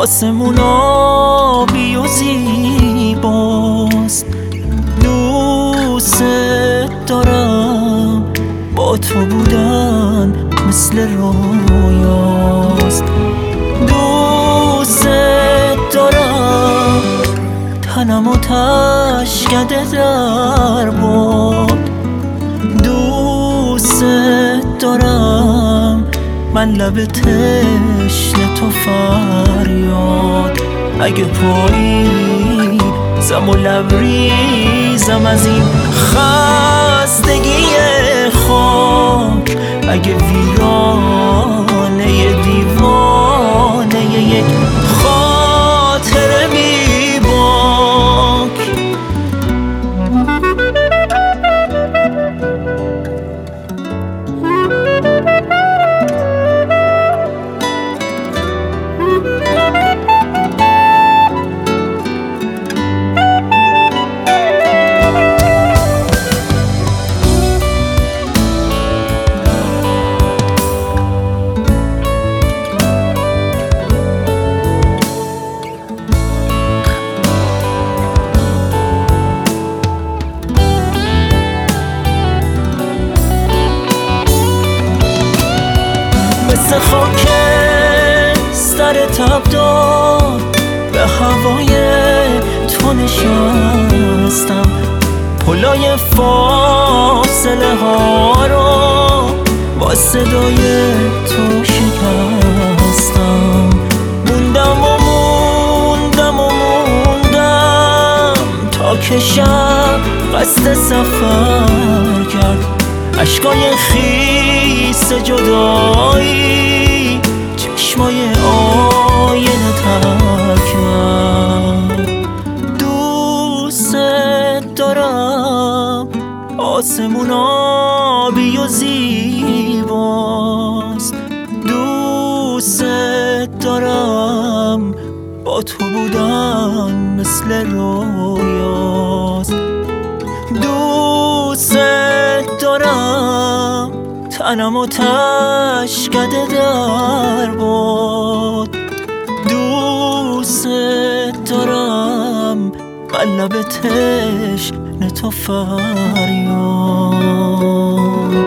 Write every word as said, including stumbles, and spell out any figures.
آسمون آبی و زیباست. دوست دارم، با تو بودن مثل رویاست. دوست دارم، تنم و تشکده در باد. دوست دارم، من لب تشنه تو فریاد. اگه پاییزم و لبریزم از این خستگی خاک، اگه ویرانه دیوانه یک خاطر بی باک. مثل خاکستر تبدار به هوای تو نشستم. پلای فاصله ها رو با صدای تو شکستم. موندم و موندم و موندم تا که شب قصد سفر کرد. اشکای خیس جدایی چشمای آینه تر کرد. دوست دارم، آسمون آبی و زیباست. دوست دارم، با تو بودن مثل رویاست. دوست دارم، تنم و تشکده در باد. دوست دارم، من لب تشنه تو فریاد.